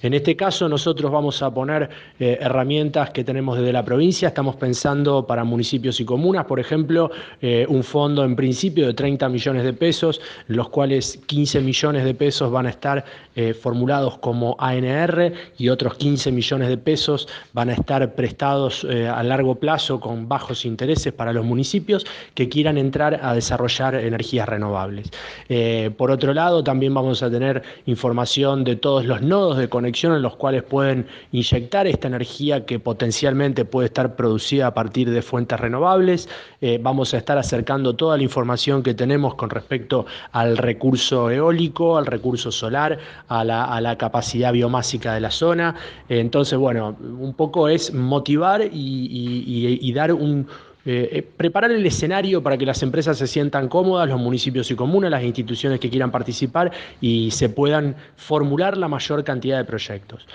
En este caso nosotros vamos a poner herramientas que tenemos desde la provincia. Estamos pensando para municipios y comunas, por ejemplo, un fondo en principio de 30 millones de pesos, los cuales 15 millones de pesos van a estar formulados como ANR y otros 15 millones de pesos van a estar prestados a largo plazo con bajos intereses para los municipios que quieran entrar a desarrollar energías renovables. Por otro lado, también vamos a tener información de todos los nodos de conexión en los cuales pueden inyectar esta energía que potencialmente puede estar producida a partir de fuentes renovables. Vamos a estar acercando toda la información que tenemos con respecto al recurso eólico, al recurso solar, a la capacidad biomásica de la zona. Entonces, bueno, un poco es motivar y dar preparar el escenario para que las empresas se sientan cómodas, los municipios y comunas, las instituciones que quieran participar y se puedan formular la mayor cantidad de proyectos.